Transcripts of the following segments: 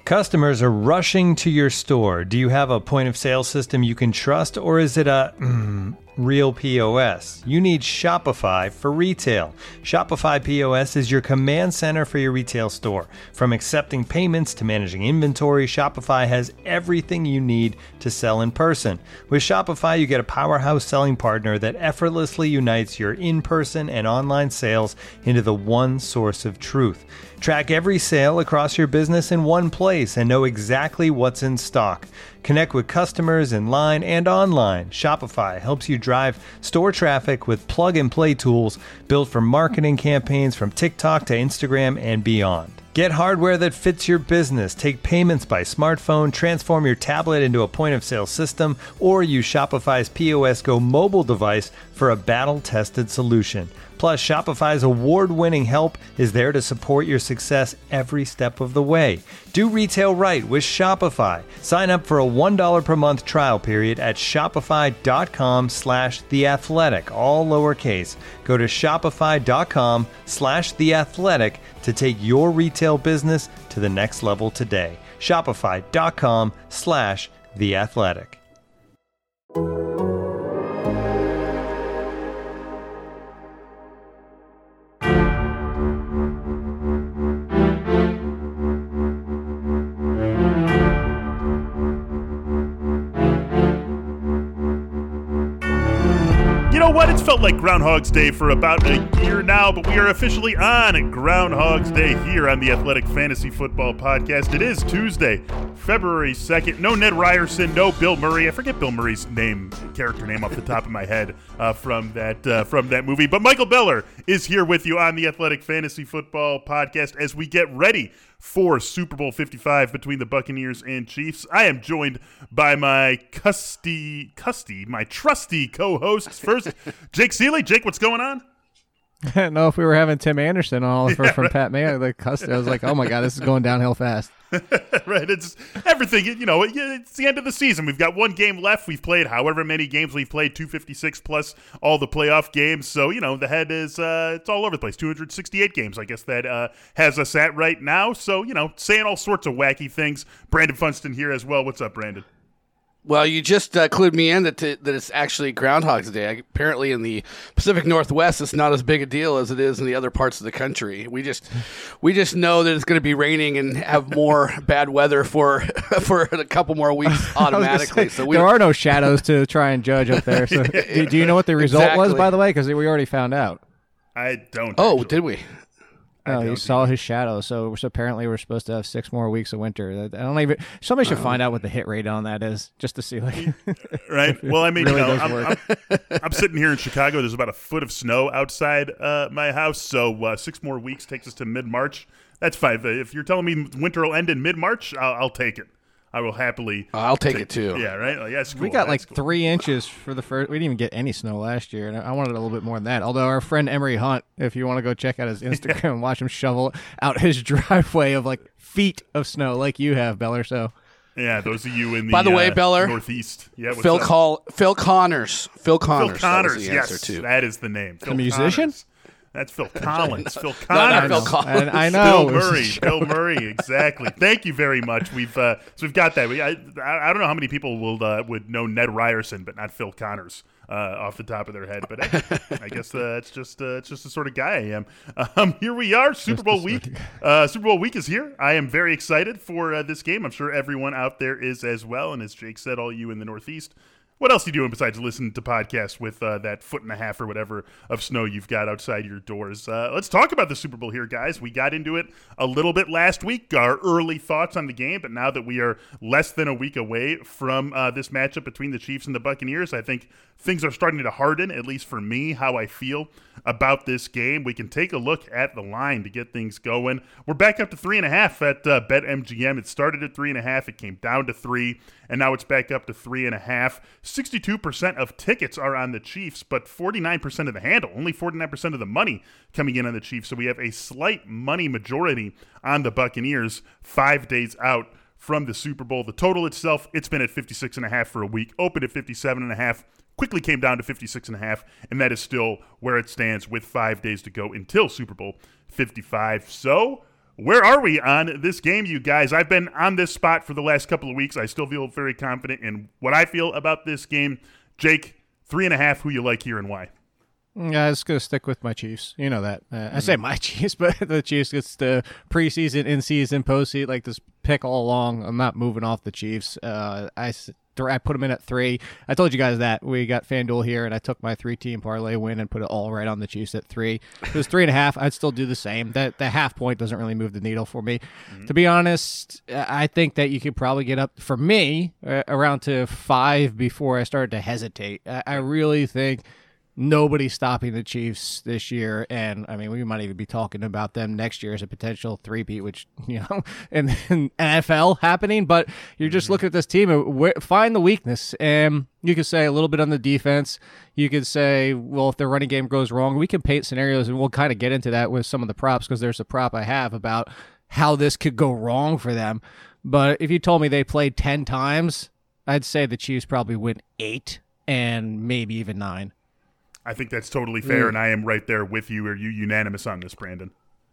Customers are rushing to your store. Do you have a point of sale system you can trust, or is it a real POS? You need Shopify for retail. Shopify POS is your command center for your retail store. From accepting payments to managing inventory, Shopify has everything you need to sell in person. With Shopify, you get a powerhouse selling partner that effortlessly unites your in-person and online sales into the one source of truth. Track every sale across your business in one place and know exactly what's in stock. Connect with customers in line and online. Shopify helps you drive store traffic with plug-and-play tools built for marketing campaigns from TikTok to Instagram and beyond. Get hardware that fits your business. Take payments by smartphone, transform your tablet into a point-of-sale system, or use Shopify's POS Go mobile device for a battle-tested solution. Plus, Shopify's award-winning help is there to support your success every step of the way. Do retail right with Shopify. Sign up for a $1 per month trial period at shopify.com/theathletic, all lowercase. Go to shopify.com/theathletic to take your retail business to the next level today. Shopify.com/theathletic. You know what? It's felt like Groundhog's Day for about a year now, but we are officially on Groundhog's Day here on the Athletic Fantasy Football Podcast. It is Tuesday, February 2nd. No Ned Ryerson, no Bill Murray. I forget Bill Murray's character name off the top of my head from that movie. But Michael Beller is here with you on the Athletic Fantasy Football Podcast as we get ready for Super Bowl 55 between the Buccaneers and Chiefs. I am joined by my trusty co-hosts. First, Jake Seeley. Jake, what's going on? I didn't know if we were having Tim Anderson on from Pat Mayo. I was like, oh my God, this is going downhill fast. Right, it's everything. It's the end of the season. We've got one game left. We've played however many games we've played, 256 plus all the playoff games. So the head is it's all over the place. 268 games, I guess that has us at right now. So saying all sorts of wacky things. Brandon Funston here as well. What's up, Brandon? Well, you just clued me in that it's actually Groundhog's Day. Apparently in the Pacific Northwest, it's not as big a deal as it is in the other parts of the country. We just know that it's going to be raining and have more bad weather for a couple more weeks automatically. There are no shadows to try and judge up there. So do you know what the result was, by the way? Because we already found out. I don't. Oh, did we? No, you saw his shadow. So apparently we're supposed to have 6 more weeks of winter. Somebody should find out what the hit rate on that is, just to see. Right. Well, I mean, really I'm sitting here in Chicago. There's about a foot of snow outside my house. So 6 more weeks takes us to mid-March. That's 5. If you're telling me winter will end in mid-March, I'll take it. I will happily. I'll take it too. Yeah, right. Yeah, it's cool. We got that's cool. 3 inches for the first. We didn't even get any snow last year, and I wanted a little bit more than that. Although our friend Emery Hunt, if you want to go check out his Instagram and watch him shovel out his driveway of feet of snow, like you have, Beller. So. Yeah, those of you in the by the way, Beller, Northeast. Yeah, Phil Connors. Phil Connors. Yes, that is the name. The musician. Connors. That's Phil Collins. Phil Connors. Not Phil Collins. I know. Bill Murray. Exactly. Thank you very much. We've got that. I don't know how many people would know Ned Ryerson, but not Phil Connors off the top of their head. But I guess it's just the sort of guy I am. Here we are. Super Bowl week. Super Bowl week is here. I am very excited for this game. I'm sure everyone out there is as well. And as Jake said, all you in the Northeast. What else are you doing besides listening to podcasts with that 1.5 feet or whatever of snow you've got outside your doors? Let's talk about the Super Bowl here, guys. We got into it a little bit last week, our early thoughts on the game, but now that we are less than a week away from this matchup between the Chiefs and the Buccaneers, I think things are starting to harden, at least for me, how I feel about this game. We can take a look at the line to get things going. We're back up to 3.5 at BetMGM. It started at 3.5. It came down to 3, and now it's back up to 3.5. 62% of tickets are on the Chiefs, but 49% of the handle, only 49% of the money coming in on the Chiefs. So we have a slight money majority on the Buccaneers 5 days out from the Super Bowl. The total itself, it's been at 56.5 for a week, opened at 57.5. Quickly came down to 56.5, and that is still where it stands with 5 days to go until Super Bowl 55. So Where are we on this game, you guys? I've been on this spot for the last couple of weeks. I still feel very confident in what I feel about this game. Jake, 3.5, who you like here and why? I was going to stick with my Chiefs. You know that. I say my Chiefs, but the Chiefs gets the preseason, in-season, postseason, like this pick all along. I'm not moving off the Chiefs. I put them in at 3. I told you guys that. We got FanDuel here, and I took my 3-team parlay win and put it all right on the Chiefs at 3. If it was 3.5, I'd still do the same. The half point doesn't really move the needle for me. To be honest, I think that you could probably get up, for me, around to 5 before I started to hesitate. I really think nobody's stopping the Chiefs this year, and I mean, we might even be talking about them next year as a potential 3-peat, which, you know, in NFL happening. But you're just looking at this team and find the weakness, and you could say a little bit on the defense. You could say, well, if their running game goes wrong, we can paint scenarios, and we'll kind of get into that with some of the props, because there's a prop I have about how this could go wrong for them. But if you told me they played 10 times, I'd say the Chiefs probably win 8 and maybe even 9. I think that's totally fair, and I am right there with you. Are you unanimous on this, Brandon?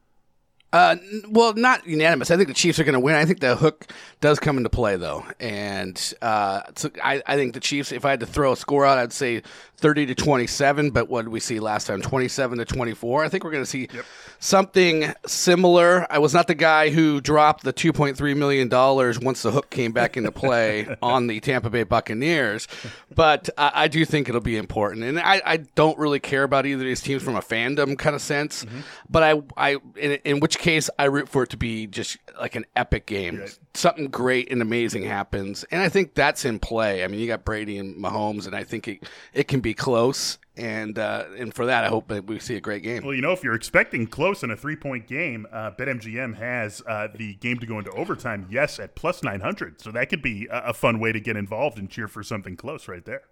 Well, not unanimous. I think the Chiefs are going to win. I think the hook does come into play, though. And so I think the Chiefs, if I had to throw a score out, I'd say 30-27. But what did we see last time? 27-24. I think we're going to see something similar. I was not the guy who dropped the $2.3 million once the hook came back into play on the Tampa Bay Buccaneers. But I do think it'll be important. And I don't really care about either of these teams from a fandom kind of sense. But in which case, I root for it to be just like an epic game. Right. Something great and amazing happens. And I think that's in play. I mean, you got Brady and Mahomes, and I think it can be close. And for that, I hope that we see a great game. Well, you know, if you're expecting close in a 3-point game, BetMGM has the game to go into overtime, yes, at plus 900. So that could be a fun way to get involved and cheer for something close right there.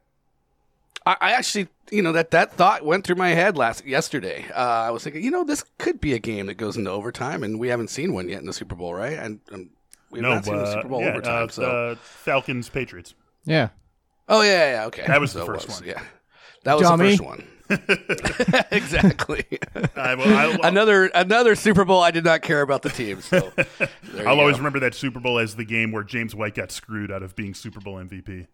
I actually, you know, that thought went through my head yesterday. I was thinking, you know, this could be a game that goes into overtime, and we haven't seen one yet in the Super Bowl, right? And we've not seen the Super Bowl overtime. So Falcons Patriots. Yeah. Oh yeah. Okay. That was the first one. Yeah, that was the first one. Exactly. Another Super Bowl. I did not care about the team. So I'll always remember that Super Bowl as the game where James White got screwed out of being Super Bowl MVP.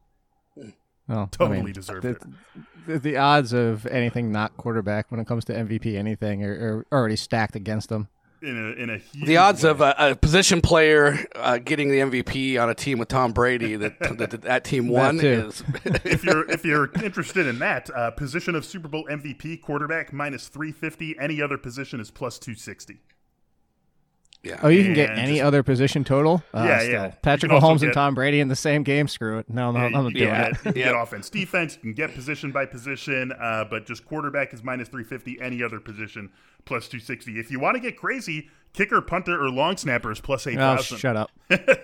Well, totally deserved it. The odds of anything not quarterback when it comes to MVP anything are already stacked against them. In a huge the odds way. of a position player getting the MVP on a team with Tom Brady that team won is. if you're interested in that position of Super Bowl MVP quarterback minus 350, any other position is plus 260. Yeah. Oh, you can get any other position total? Yeah. Patrick Mahomes and Tom Brady in the same game? Screw it. No, I'm not doing it. You can get offense, defense. You can get position by position, but just quarterback is minus 350. Any other position, plus 260. If you want to get crazy, kicker, punter, or long snapper is plus 8,000. Oh, shut up.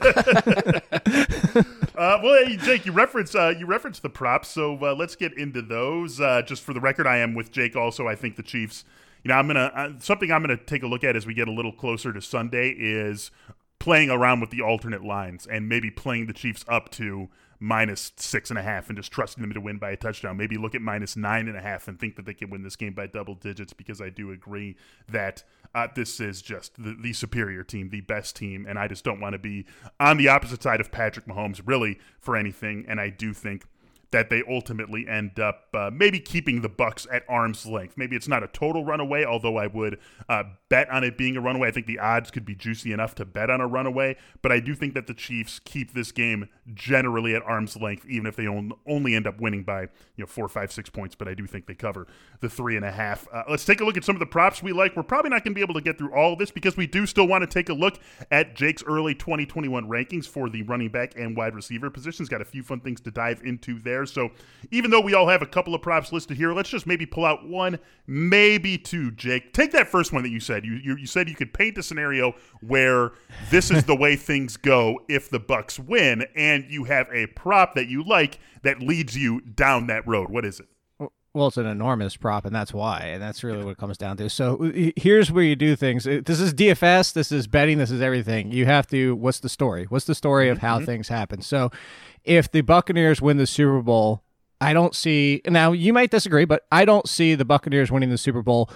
Well, hey, Jake, you referenced the props, so let's get into those. Just for the record, I am with Jake also. I think the Chiefs. You know, something I'm gonna take a look at as we get a little closer to Sunday is playing around with the alternate lines and maybe playing the Chiefs up to minus 6.5 and just trusting them to win by a touchdown. Maybe look at minus 9.5 and think that they can win this game by double digits, because I do agree that this is just the superior team, the best team, and I just don't want to be on the opposite side of Patrick Mahomes really for anything. And I do think that they ultimately end up maybe keeping the Bucs at arm's length. Maybe it's not a total runaway, although I would bet on it being a runaway. I think the odds could be juicy enough to bet on a runaway, but I do think that the Chiefs keep this game generally at arm's length, even if they only end up winning by 4, 5, 6 points, but I do think they cover the 3.5. Let's take a look at some of the props we like. We're probably not going to be able to get through all of this because we do still want to take a look at Jake's early 2021 rankings for the running back and wide receiver positions. Got a few fun things to dive into there. So even though we all have a couple of props listed here, let's just maybe pull out one, maybe two, Jake. Take that first one that you said. You said you could paint a scenario where this is the way things go if the Bucs win, and you have a prop that you like that leads you down that road. What is it? Well, it's an enormous prop, and that's why, and that's really what it comes down to. So here's where you do things. This is DFS, this is betting, this is everything. You have to, what's the story? What's the story of how things happen? So if the Buccaneers win the Super Bowl, I don't see, now you might disagree, but I don't see the Buccaneers winning the Super Bowl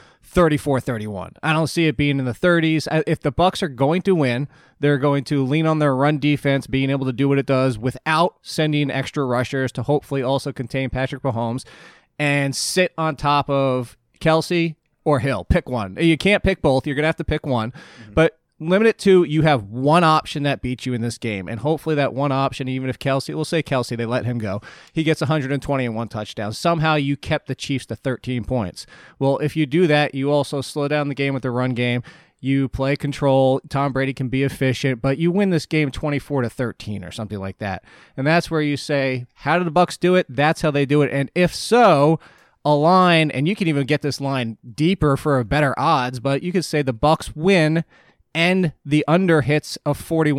34-31. I don't see it being in the 30s. If the Bucs are going to win, they're going to lean on their run defense, being able to do what it does without sending extra rushers to hopefully also contain Patrick Mahomes, and sit on top of Kelsey or Hill. Pick one. You can't pick both. You're going to have to pick one. But limit it to, you have one option that beats you in this game. And hopefully that one option, even if Kelsey, we'll say Kelsey, they let him go, he gets 120 and 1 touchdown. Somehow you kept the Chiefs to 13 points. Well, if you do that, you also slow down the game with the run game. You play control. Tom Brady can be efficient, but you win this game 24-13 or something like that. And that's where you say, how do the Bucs do it? That's how they do it. And if so, a line, and you can even get this line deeper for a better odds, but you could say the Bucs win and the under hits of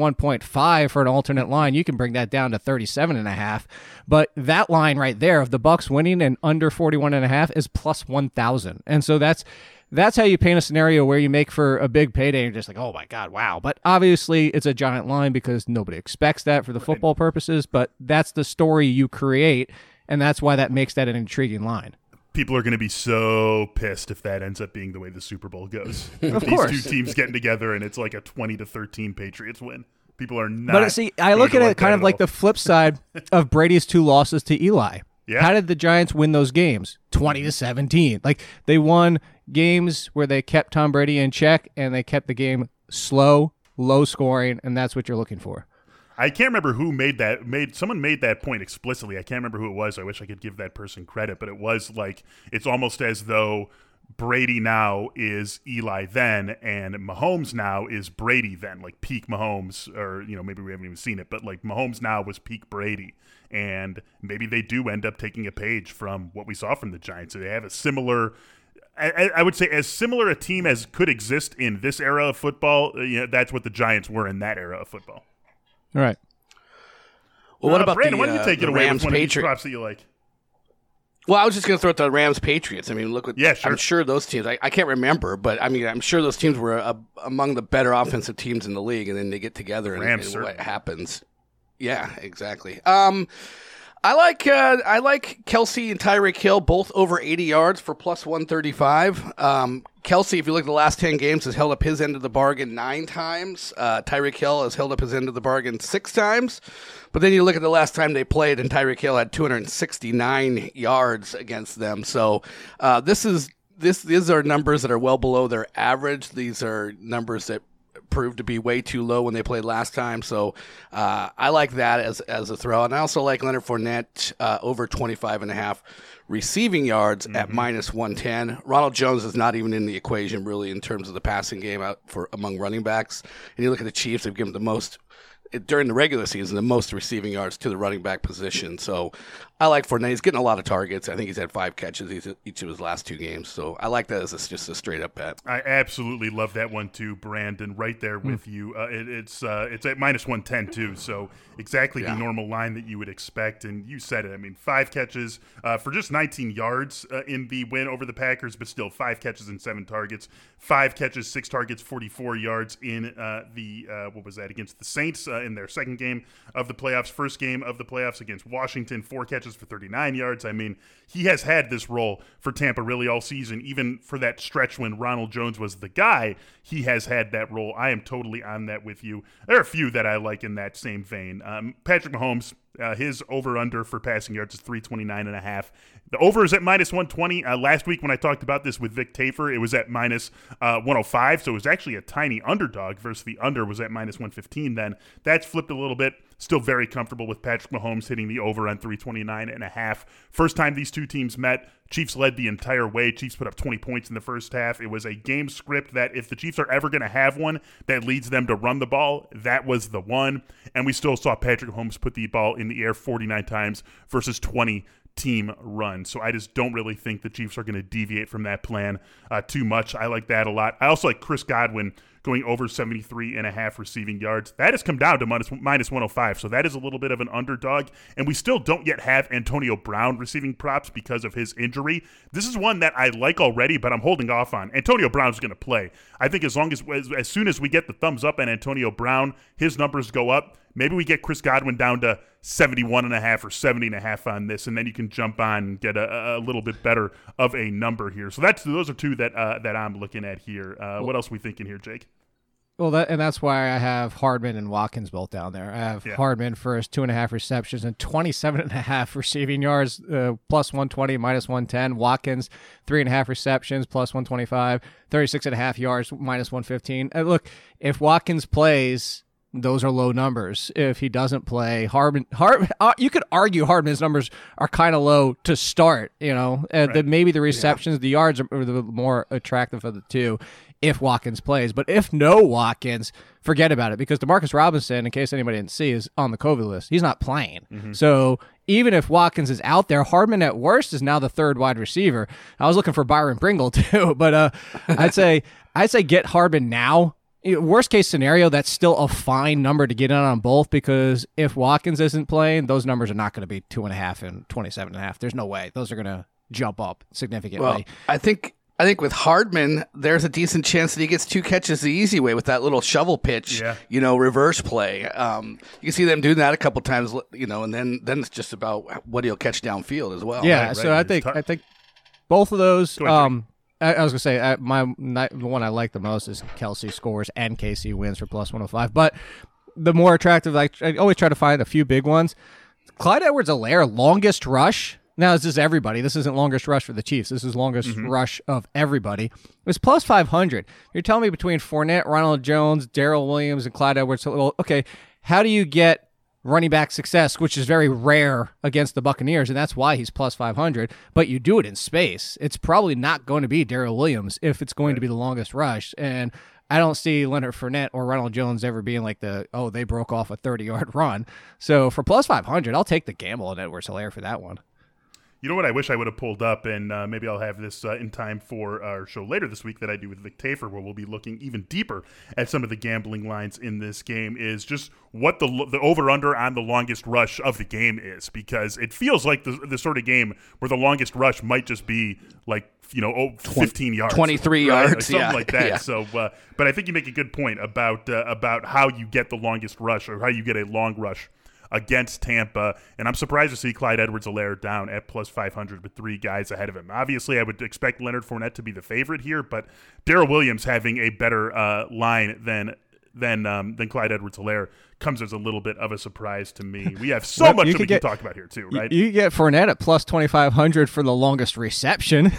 41.5 for an alternate line. You can bring that down to 37.5. But that line right there of the Bucs winning and under 41.5 is plus 1,000. And so that's how you paint a scenario where you make for a big payday. You're just like, oh my God, wow. But obviously it's a giant line because nobody expects that for the football purposes. But that's the story you create, and that's why that makes that an intriguing line. People are going to be so pissed if that ends up being the way the Super Bowl goes. Of course. These two teams getting together and it's like a 20-13 Patriots win. People are not. But see, I look at it kind of like the flip side of Brady's 2 losses to Eli. Yeah. How did the Giants win those games? 20-17. Like, they won games where they kept Tom Brady in check and they kept the game slow, low scoring, and that's what you're looking for. I can't remember who someone made that point explicitly. I can't remember who it was. I wish I could give that person credit, but it was like, it's almost as though Brady now is Eli then, and Mahomes now is Brady then, like peak Mahomes, or, maybe we haven't even seen it, but like Mahomes now was peak Brady. And maybe they do end up taking a page from what we saw from the Giants. So they have a similar, I would say, as similar a team as could exist in this era of football. That's what the Giants were in that era of football. All right. Well, what about Brandon? Why don't you take it away Rams with one of these Patriots? props that you like? Well, I was just going to throw out the Rams Patriots. I mean, look what Yeah, sure. I'm sure those teams. I can't remember, but I mean, I'm sure those teams were among the better offensive teams in the league, and then they get together and what happens. Yeah, exactly. I like Kelsey and Tyreek Hill both over 80 yards for plus 135. Kelsey, if you look at the last 10 games, has held up his end of the bargain 9 times. Tyreek Hill has held up his end of the bargain 6 times. But then you look at the last time they played, and Tyreek Hill had 269 yards against them. So these are numbers that are well below their average. These are numbers that proved to be way too low when they played last time. So I like that as a throw. And I also like Leonard Fournette over 25.5 receiving yards at minus 110. Ronald Jones is not even in the equation really in terms of the passing game among running backs. And you look at the Chiefs, they've given the most during the regular season, the most receiving yards to the running back position. So I like Fournette. He's getting a lot of targets. I think he's had 5 catches each of his last 2 games. So I like that as just a straight up bet. I absolutely love that one too, Brandon. Right there with you. It's at minus 110 too. So exactly the normal line that you would expect. And you said it. I mean, 5 catches for just 19 yards in the win over the Packers, but still 5 catches and 7 targets. 5 catches, 6 targets, 44 yards in against the Saints in their second game of the playoffs. First game of the playoffs against Washington, 4 catches for 39 yards. I mean, he has had this role for Tampa really all season. Even for that stretch when Ronald Jones was the guy, he has had that role. I am totally on that with you. There are a few that I like in that same vein. Patrick Mahomes, his over-under for passing yards is 329.5. The over is at minus 120. Last week when I talked about this with Vic Tafur, it was at minus 105, so it was actually a tiny underdog versus the under was at minus 115 then. That's flipped a little bit. Still very comfortable with Patrick Mahomes hitting the over on 329.5. First time these two teams met, Chiefs led the entire way. Chiefs put up 20 points in the first half. It was a game script that if the Chiefs are ever going to have one that leads them to run the ball, that was the one. And we still saw Patrick Mahomes put the ball in the air 49 times versus 20 team run. So I just don't really think the Chiefs are going to deviate from that plan too much. I like that a lot. I also like Chris Godwin going over 73.5 receiving yards. That has come down to minus 105, so that is a little bit of an underdog. And we still don't yet have Antonio Brown receiving props because of his injury. This is one that I like already, but I'm holding off on. Antonio Brown's going to play. I think as soon as we get the thumbs up on Antonio Brown, his numbers go up. Maybe we get Chris Godwin down to 71.5 or 70.5 on this, and then you can jump on and get a little bit better of a number here. So those are two that I'm looking at here. What else are we thinking here, Jake? Well, that's why I have Hardman and Watkins both down there. I have Hardman for his 2.5 receptions and 27.5 receiving yards, plus 120, minus 110. Watkins, 3.5 receptions, plus 125, 36.5 yards, minus 115. Look, if Watkins plays, those are low numbers. If he doesn't play, Hardman, you could argue Hardman's numbers are kind of low to start, right. Maybe the receptions, the yards are the more attractive of the two if Watkins plays. But if no Watkins, forget about it, because Demarcus Robinson, in case anybody didn't see, is on the COVID list. He's not playing. Mm-hmm. So even if Watkins is out there, Hardman at worst is now the third wide receiver. I was looking for Byron Pringle too, but I'd say get Hardman now. Worst case scenario, that's still a fine number to get in on both, because if Watkins isn't playing, those numbers are not going to be 2.5 and 27.5. There's no way. Those are going to jump up significantly. Well, I think with Hardman, there's a decent chance that he gets 2 catches the easy way with that little shovel pitch, reverse play. You can see them doing that a couple times, and then it's just about what he'll catch downfield as well. Yeah, right, so I think both of those. I was going to say, the one I like the most is Kelsey scores and KC wins for plus 105. But the more attractive, I always try to find a few big ones. Clyde Edwards-Helaire, longest rush. Now, this is everybody. This isn't longest rush for the Chiefs. This is longest rush of everybody. It was plus 500. You're telling me between Fournette, Ronald Jones, Darrell Williams, and Clyde Edwards-Helaire, well, okay, how do you get running back success, which is very rare against the Buccaneers, and that's why he's plus 500, but you do it in space. It's probably not going to be Darrell Williams if it's going to be the longest rush, and I don't see Leonard Fournette or Ronald Jones ever being like they broke off a 30-yard run. So for plus 500, I'll take the gamble on Edwards-Helaire for that one. You know what I wish I would have pulled up, and maybe I'll have this in time for our show later this week that I do with Vic Tafur, where we'll be looking even deeper at some of the gambling lines in this game, is just what the over-under on the longest rush of the game is, because it feels like the sort of game where the longest rush might just be like 15 yards, 23 right? yards, something like that. Yeah. So, but I think you make a good point about how you get the longest rush, or how you get a long rush against Tampa, and I'm surprised to see Clyde Edwards-Helaire down at plus 500 with 3 guys ahead of him. Obviously, I would expect Leonard Fournette to be the favorite here, but Darrell Williams having a better line than Clyde Edwards-Helaire comes as a little bit of a surprise to me. We have so much that we can talk about here too, right? You get Fournette at plus 2,500 for the longest reception.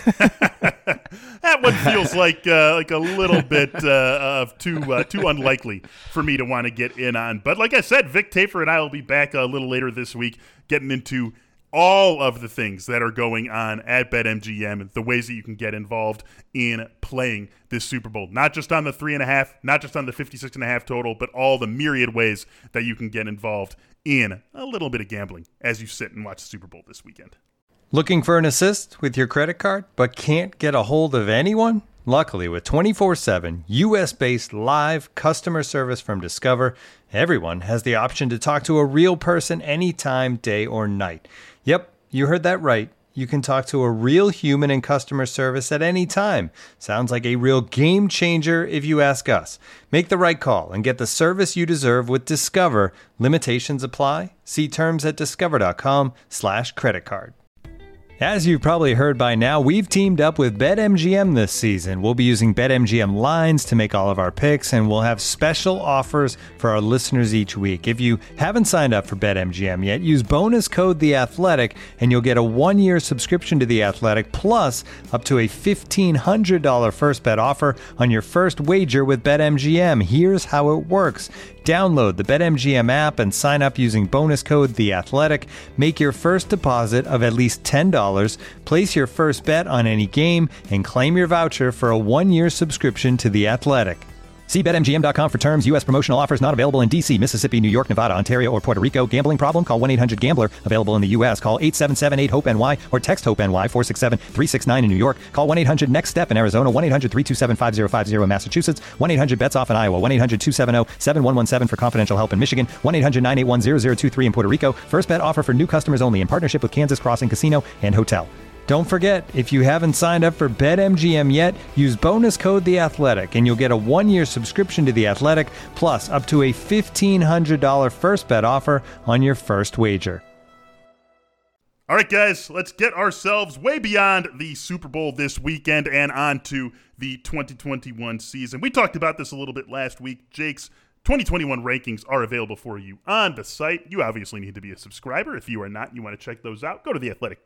That one feels like a little bit of too unlikely for me to want to get in on. But like I said, Vic Tafur and I will be back a little later this week getting into all of the things that are going on at BetMGM, the ways that you can get involved in playing this Super Bowl. Not just on the 3.5, not just on the 56.5 total, but all the myriad ways that you can get involved in a little bit of gambling as you sit and watch the Super Bowl this weekend. Looking for an assist with your credit card, but can't get a hold of anyone? Luckily, with 24/7 U.S.-based live customer service from Discover, everyone has the option to talk to a real person anytime, day or night. Yep, you heard that right. You can talk to a real human in customer service at any time. Sounds like a real game changer if you ask us. Make the right call and get the service you deserve with Discover. Limitations apply. See terms at discover.com/creditcard. As you've probably heard by now, we've teamed up with BetMGM this season. We'll be using BetMGM lines to make all of our picks, and we'll have special offers for our listeners each week. If you haven't signed up for BetMGM yet, use bonus code The Athletic, and you'll get a 1-year subscription to The Athletic, plus up to a $1,500 first bet offer on your first wager with BetMGM. Here's how it works. Download the BetMGM app and sign up using bonus code The Athletic. Make your first deposit of at least $10. Place your first bet on any game and claim your voucher for a 1-year subscription to The Athletic. See BetMGM.com for terms. U.S. promotional offers not available in D.C., Mississippi, New York, Nevada, Ontario, or Puerto Rico. Gambling problem? Call 1-800-GAMBLER. Available in the U.S. Call 877-8-HOPE-NY or text HOPE-NY 467-369 in New York. Call 1-800-NEXT-STEP in Arizona. 1-800-327-5050 in Massachusetts. 1-800-BETS-OFF in Iowa. 1-800-270-7117 for confidential help in Michigan. 1-800-981-0023 in Puerto Rico. First bet offer for new customers only in partnership with Kansas Crossing Casino and Hotel. Don't forget, if you haven't signed up for BetMGM yet, use bonus code The Athletic, and you'll get a 1-year subscription to The Athletic, plus up to a $1,500 first bet offer on your first wager. All right, guys, let's get ourselves way beyond the Super Bowl this weekend and on to the 2021 season. We talked about this a little bit last week. Jake's 2021 rankings are available for you on the site. You obviously need to be a subscriber. If you are not, you want to check those out, go to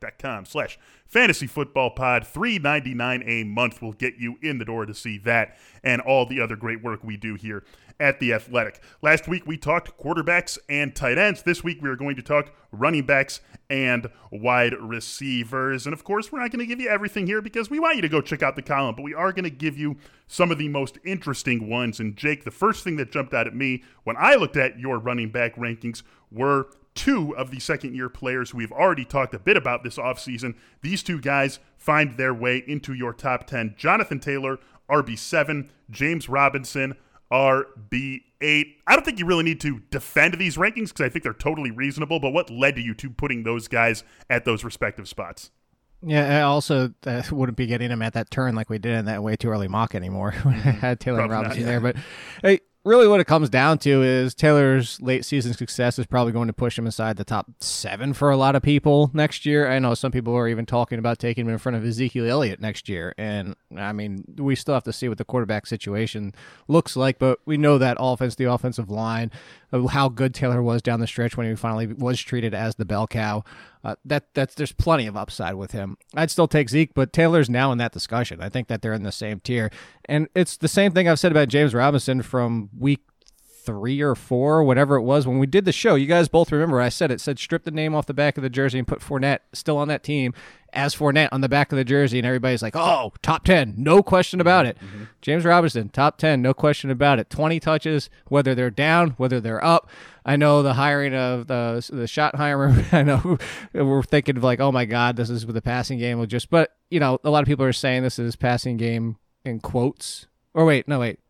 theathletic.com/fantasyfootballpod. $3.99 a month will get you in the door to see that and all the other great work we do here at The Athletic. Last week, we talked quarterbacks and tight ends. This week, we are going to talk running backs and wide receivers. And, of course, we're not going to give you everything here because we want you to go check out the column, but we are going to give you some of the most interesting ones. And, Jake, the first thing that jumped out at me when I looked at your running back rankings were two of the second-year players we've already talked a bit about this offseason. These two guys find their way into your top 10. Jonathan Taylor, RB7, James Robinson, RB8. I don't think you really need to defend these rankings because I think they're totally reasonable, but what led to you to putting those guys at those respective spots? Yeah, I also wouldn't be getting him at that turn like we did in that way too early mock anymore when I had Taylor and Robinson there. But hey, really what it comes down to is Taylor's late season success is probably going to push him inside the top 7 for a lot of people next year. I know some people are even talking about taking him in front of Ezekiel Elliott next year. And, I mean, we still have to see what the quarterback situation looks like, but we know that offense, the offensive line, how good Taylor was down the stretch when he finally was treated as the bell cow. There's plenty of upside with him. I'd still take Zeke, but Taylor's now in that discussion. I think that they're in the same tier. And it's the same thing I've said about James Robinson from week 3 or 4, whatever it was, when we did the show. You guys both remember I said strip the name off the back of the jersey and put Fournette still on that team as Fournette on the back of the jersey, and everybody's like, oh, top 10, no question about it. Mm-hmm. James Robinson, top 10, no question about it. 20 touches, whether they're down, whether they're up. I know the hiring of the Schottenheimer, I know we're thinking of like, oh my God, this is with the passing game. But, you know, a lot of people are saying this is passing game in quotes. Or wait.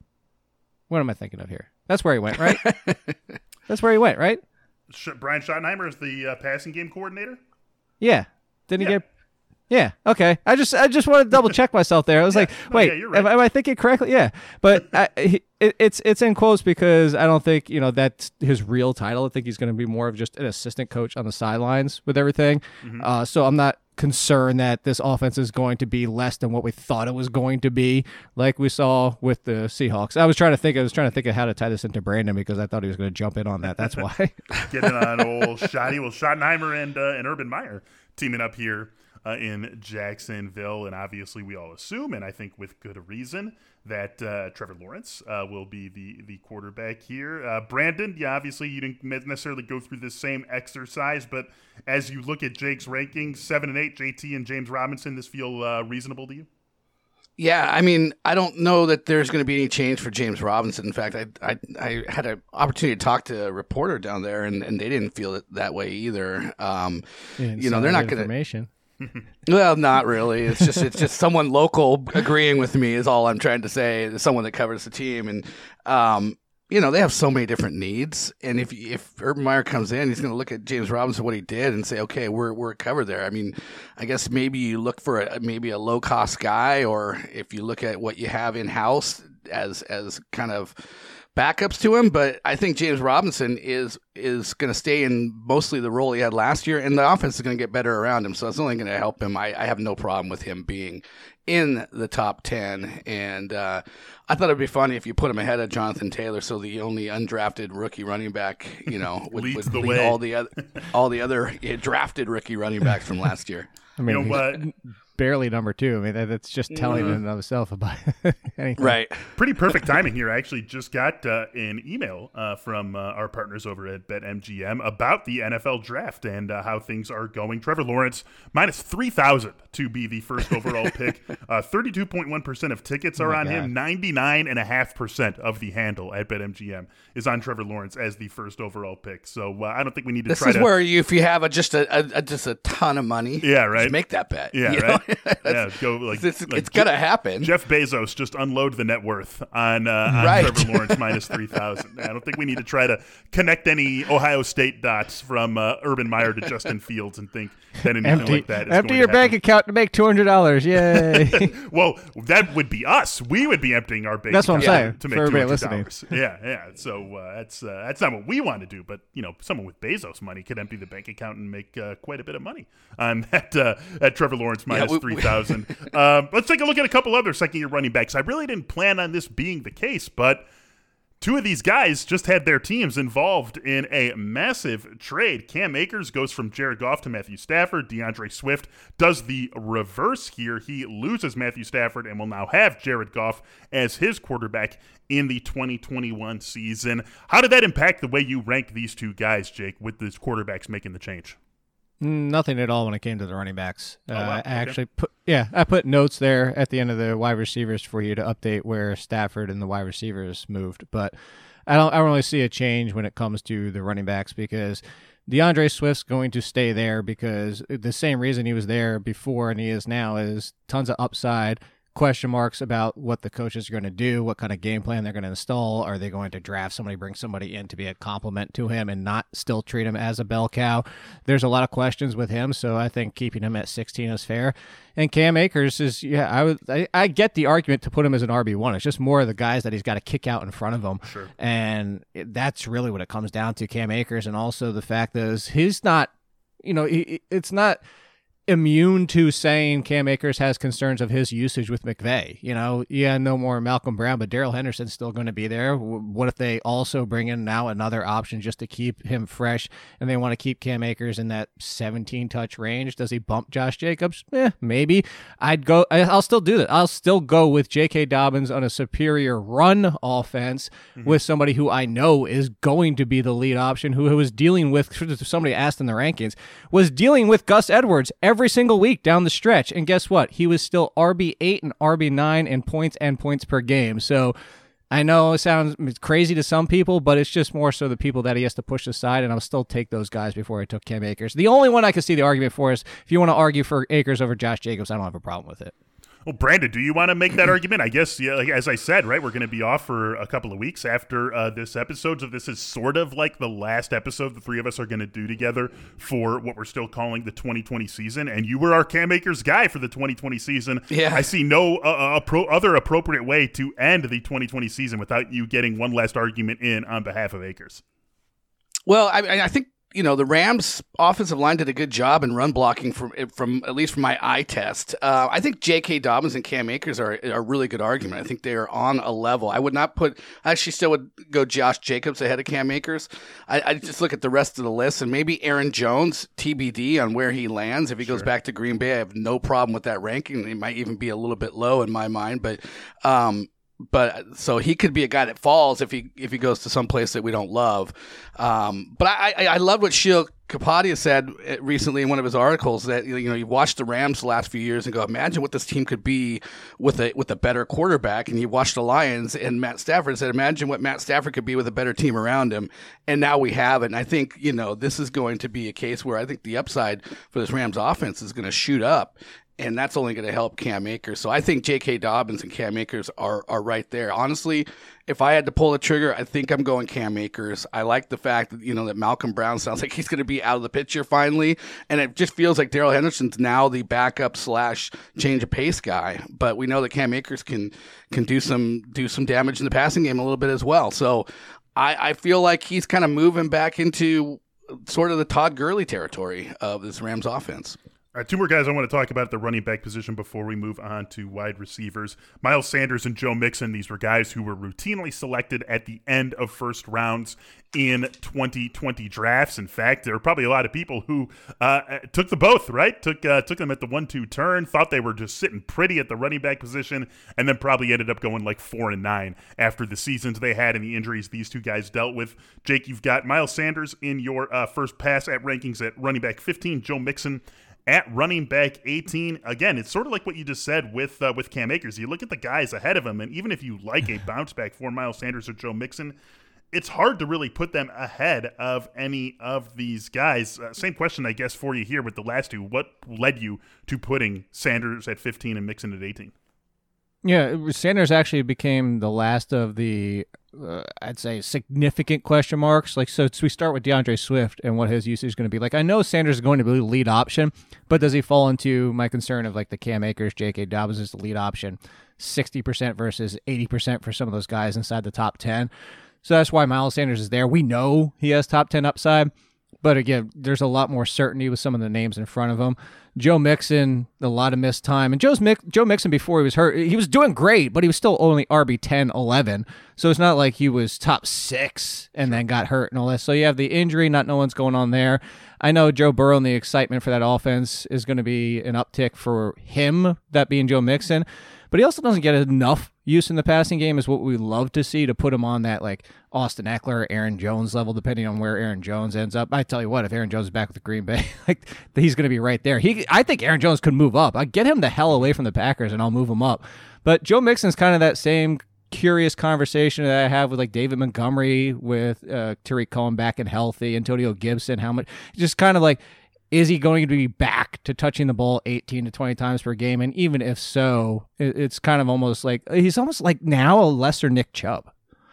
What am I thinking of here? That's where he went, right? That's where he went, right? Brian Schottenheimer is the passing game coordinator? Yeah. Didn't he get... Yeah. Okay. I just wanted to double check myself there. I was like, wait, you're right. am I thinking correctly? Yeah. But it's in quotes because I don't think, you know, that's his real title. I think he's going to be more of just an assistant coach on the sidelines with everything. Mm-hmm. So I'm not concerned that this offense is going to be less than what we thought it was going to be, like we saw with the Seahawks. I was trying to think of how to tie this into Brandon because I thought he was going to jump in on that. That's why. Getting on old Shotty. Well, Schottenheimer and Urban Meyer teaming up here in Jacksonville, and obviously we all assume, and I think with good reason, that Trevor Lawrence will be the quarterback here. Brandon, yeah, obviously you didn't necessarily go through the same exercise, but as you look at Jake's rankings, 7 and 8, JT and James Robinson, this feel reasonable to you? Yeah, I mean, I don't know that there's going to be any change for James Robinson. In fact, I had an opportunity to talk to a reporter down there, and they didn't feel it that way either. You know, they're not going to. Well, not really. It's just someone local agreeing with me is all I'm trying to say. Someone that covers the team, and you know, they have so many different needs. And if Urban Meyer comes in, he's going to look at James Robinson, what he did, and say, okay, we're covered there. I mean, I guess maybe you look for maybe a low cost guy, or if you look at what you have in house as kind of backups to him, but I think James Robinson is going to stay in mostly the role he had last year, and the offense is going to get better around him, so it's only going to help him. I have no problem with him being in the top 10, and I thought it'd be funny if you put him ahead of Jonathan Taylor, so the only undrafted rookie running back, you know, would lead all the other drafted rookie running backs from last year. I mean, you know what? barely number 2. I mean, that's just telling in and of itself about anything. Right. Pretty perfect timing here. I actually just got an email from our partners over at BetMGM about the NFL draft and how things are going. Trevor Lawrence, minus 3,000 to be the first overall pick. 32.1% of tickets are on him. 99.5% of the handle at BetMGM is on Trevor Lawrence as the first overall pick. So I don't think we need to This try is to... where if you have just a ton of money, Yeah, right. just make that bet. Yeah, you right. know? Yeah, go like it's gonna happen. Jeff Bezos just unload the net worth on Right. Trevor Lawrence minus 3,000. I don't think we need to try to connect any Ohio State dots from Urban Meyer to Justin Fields and think that anything like that is empty going your to bank happen. account to make $200. Yay! Well, that would be us. We would be emptying our bank That's what I'm account saying, to for make everybody $200. Yeah. So that's not what we want to do. But someone with Bezos money could empty the bank account and make quite a bit of money on that Trevor Lawrence minus 3,000. Let's take a look at a couple other second-year running backs. I really didn't plan on this being the case, but two of these guys just had their teams involved in a massive trade. Cam Akers goes from Jared Goff to Matthew Stafford. DeAndre Swift does the reverse here. He loses Matthew Stafford and will now have Jared Goff as his quarterback in the 2021 season. How did that impact the way you rank these two guys, Jake, with these quarterbacks making the change? Nothing at all when it came to the running backs. Wow. I actually I put notes there at the end of the wide receivers for you to update where Stafford and the wide receivers moved, but I don't really see a change when it comes to the running backs because DeAndre Swift's going to stay there because the same reason he was there before and he is now is tons of upside. Question marks about what the coaches are going to do, what kind of game plan they're going to install. Are they going to draft somebody, bring somebody in to be a complement to him and not still treat him as a bell cow? There's a lot of questions with him, so I think keeping him at 16 is fair. And Cam Akers is, I get the argument to put him as an RB1. It's just more of the guys that he's got to kick out in front of him. Sure. And that's really what it comes down to, Cam Akers. And also the fact is he's not, it's not immune to saying Cam Akers has concerns of his usage with McVay. No more Malcolm Brown, but Darrell Henderson's still going to be there. What if they also bring in now another option just to keep him fresh and they want to keep Cam Akers in that 17-touch range? Does he bump Josh Jacobs? Maybe. I'll still do that. I'll still go with J.K. Dobbins on a superior run offense with somebody who I know is going to be the lead option, who was dealing with, somebody asked in the rankings, was dealing with Gus Edwards every single week down the stretch. And guess what? He was still RB8 and RB9 in points per game. So I know it sounds crazy to some people, but it's just more so the people that he has to push aside, and I'll still take those guys before I took Cam Akers. The only one I can see the argument for is if you want to argue for Akers over Josh Jacobs, I don't have a problem with it. Well, Brandon, do you want to make that argument? I guess, as I said, right, we're going to be off for a couple of weeks after this episode, so this is sort of like the last episode the three of us are going to do together for what we're still calling the 2020 season, and you were our Cam Akers guy for the 2020 season. Yeah. I see no other appropriate way to end the 2020 season without you getting one last argument in on behalf of Akers. Well, I think the Rams offensive line did a good job in run blocking from at least from my eye test. I think J.K. Dobbins and Cam Akers are a really good argument. I think they are on a level. I actually still would go Josh Jacobs ahead of Cam Akers. I just look at the rest of the list and maybe Aaron Jones, TBD on where he lands. If he goes back to Green Bay, I have no problem with that ranking. It might even be a little bit low in my mind, but so he could be a guy that falls if he goes to some place that we don't love. But I love what Sheil Kapadia said recently in one of his articles that you watched the Rams the last few years and go, imagine what this team could be with a better quarterback. And you watched the Lions and Matt Stafford said, imagine what Matt Stafford could be with a better team around him. And now we have it. And I think this is going to be a case where I think the upside for this Rams offense is going to shoot up. And that's only going to help Cam Akers. So I think J.K. Dobbins and Cam Akers are right there. Honestly, if I had to pull the trigger, I think I'm going Cam Akers. I like the fact that, that Malcolm Brown sounds like he's going to be out of the picture finally. And it just feels like Darrell Henderson's now the backup / change of pace guy. But we know that Cam Akers can do some damage in the passing game a little bit as well. So I feel like he's kind of moving back into sort of the Todd Gurley territory of this Rams offense. All right, two more guys I want to talk about at the running back position before we move on to wide receivers. Miles Sanders and Joe Mixon, these were guys who were routinely selected at the end of first rounds in 2020 drafts. In fact, there were probably a lot of people who took the both, right? Took them at the 1-2 turn, thought they were just sitting pretty at the running back position, and then probably ended up going like 4-9 after the seasons they had and the injuries these two guys dealt with. Jake, you've got Miles Sanders in your first pass at rankings at running back 15, Joe Mixon at running back 18. Again, it's sort of like what you just said with Cam Akers. You look at the guys ahead of him, and even if you like a bounce back for Miles Sanders or Joe Mixon, it's hard to really put them ahead of any of these guys. Same question, I guess, for you here with the last two. What led you to putting Sanders at 15 and Mixon at 18? Yeah, Sanders actually became the last of the, I'd say, significant question marks. Like, so we start with DeAndre Swift and what his usage is going to be. Like, I know Sanders is going to be the lead option, but does he fall into my concern of like the Cam Akers, J.K. Dobbins is the lead option, 60% versus 80% for some of those guys inside the top 10? So that's why Miles Sanders is there. We know he has top 10 upside, but again, there's a lot more certainty with some of the names in front of him. Joe Mixon, a lot of missed time. And Joe Mixon, before he was hurt, he was doing great, but he was still only RB 10, 11. So it's not like he was top 6 and then got hurt and all that. So you have the injury, not knowing what's going on there. I know Joe Burrow and the excitement for that offense is going to be an uptick for him, that being Joe Mixon. But he also doesn't get enough use in the passing game is what we love to see, to put him on that like Austin Eckler, Aaron Jones level, depending on where Aaron Jones ends up. I tell you what, if Aaron Jones is back with the Green Bay, like he's going to be right there. I think Aaron Jones could move up. I get him the hell away from the Packers and I'll move him up. But Joe Mixon's kind of that same curious conversation that I have with like David Montgomery, with Tariq Cohen back and healthy, Antonio Gibson, how much, just kind of like, is he going to be back to touching the ball 18 to 20 times per game? And even if so, it's kind of almost like he's almost like now a lesser Nick Chubb.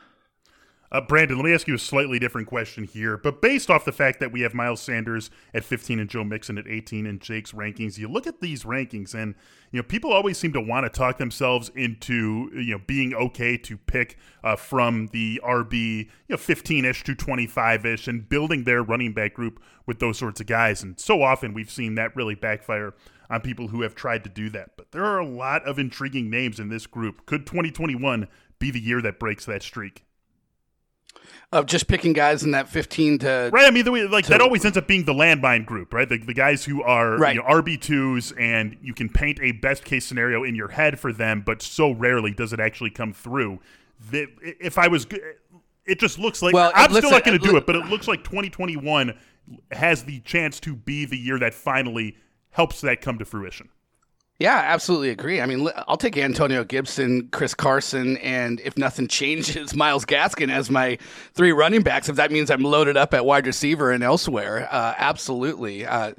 Brandon, let me ask you a slightly different question here. But based off the fact that we have Miles Sanders at 15 and Joe Mixon at 18 in Jake's rankings, you look at these rankings and people always seem to want to talk themselves into being okay to pick from the RB 15-ish to 25-ish and building their running back group with those sorts of guys. And so often we've seen that really backfire on people who have tried to do that. But there are a lot of intriguing names in this group. Could 2021 be the year that breaks that streak? Of just picking guys in that 15 to... Right, I mean, that always ends up being the landmine group, right? The guys who are right. RB2s, and you can paint a best-case scenario in your head for them, but so rarely does it actually come through. It just looks like... Well, I'm still not going to do it, but it looks like 2021 has the chance to be the year that finally helps that come to fruition. Yeah, absolutely agree. I mean, I'll take Antonio Gibson, Chris Carson, and if nothing changes, Myles Gaskin as my 3 running backs, if that means I'm loaded up at wide receiver and elsewhere. Absolutely. I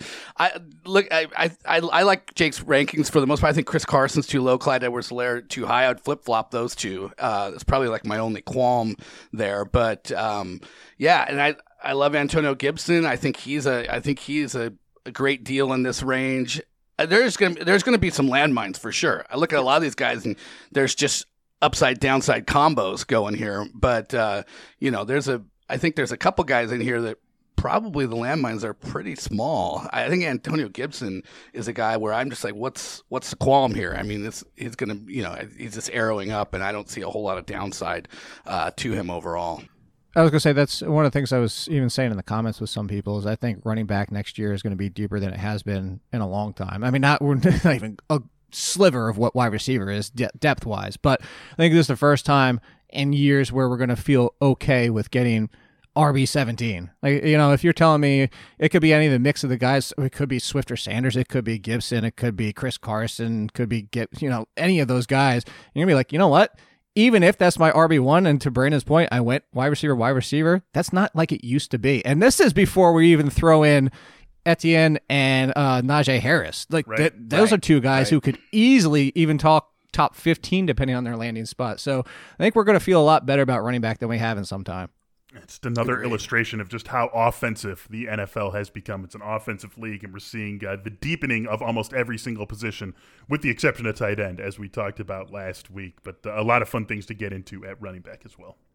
like Jake's rankings for the most part. I think Chris Carson's too low, Clyde Edwards-Helaire too high. I'd flip-flop those two. That's probably like my only qualm there. But, yeah, and I love Antonio Gibson. I think he's a great deal in this range. There's gonna be some landmines for sure. I look at a lot of these guys, and there's just upside downside combos going here. But I think there's a couple guys in here that probably the landmines are pretty small. I think Antonio Gibson is a guy where I'm just like, what's the qualm here? I mean, he's just arrowing up, and I don't see a whole lot of downside to him overall. I was going to say that's one of the things I was even saying in the comments with some people is I think running back next year is going to be deeper than it has been in a long time. I mean, we're not even a sliver of what wide receiver is depth-wise, but I think this is the first time in years where we're going to feel okay with getting RB17. Like, if you're telling me it could be any of the mix of the guys, it could be Swift or Sanders, it could be Gibson, it could be Chris Carson, could be any of those guys. You're going to be like, you know what? Even if that's my RB1, and to Brandon's point, I went wide receiver, that's not like it used to be. And this is before we even throw in Etienne and Najee Harris. Like, those are two guys who could easily even talk top 15 depending on their landing spot. So I think we're going to feel a lot better about running back than we have in some time. It's another illustration of just how offensive the NFL has become. It's an offensive league, and we're seeing the deepening of almost every single position, with the exception of tight end, as we talked about last week. But a lot of fun things to get into at running back as well.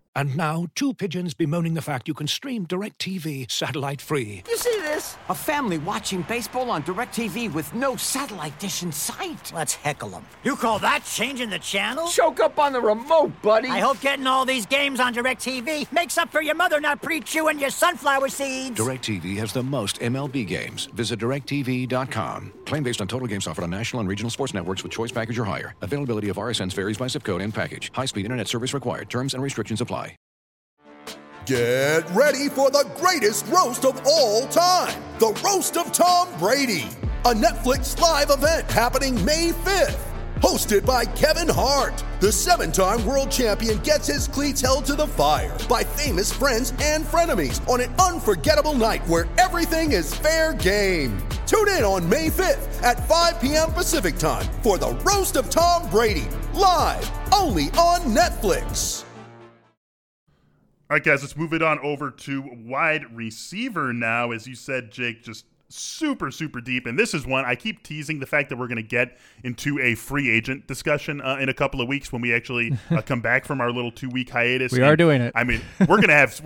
And now, 2 pigeons bemoaning the fact you can stream DirecTV satellite-free. You see this? A family watching baseball on DirecTV with no satellite dish in sight. Let's heckle them. You call that changing the channel? Choke up on the remote, buddy. I hope getting all these games on DirecTV makes up for your mother not pre-chewing your sunflower seeds. DirecTV has the most MLB games. Visit DirecTV.com. Claim based on total games offered on national and regional sports networks with choice package or higher. Availability of RSNs varies by zip code and package. High-speed internet service required. Terms and restrictions apply. Get ready for the greatest roast of all time, the Roast of Tom Brady, a Netflix live event happening May 5th. Hosted by Kevin Hart, the 7-time world champion gets his cleats held to the fire by famous friends and frenemies on an unforgettable night where everything is fair game. Tune in on May 5th at 5 p.m. Pacific time for the Roast of Tom Brady, live only on Netflix. All right, guys, let's move it on over to wide receiver now. As you said, Jake, just super, super deep. And this is one I keep teasing the fact that we're going to get into a free agent discussion in a couple of weeks when we actually come back from our little 2-week hiatus. We are doing it. I mean, we're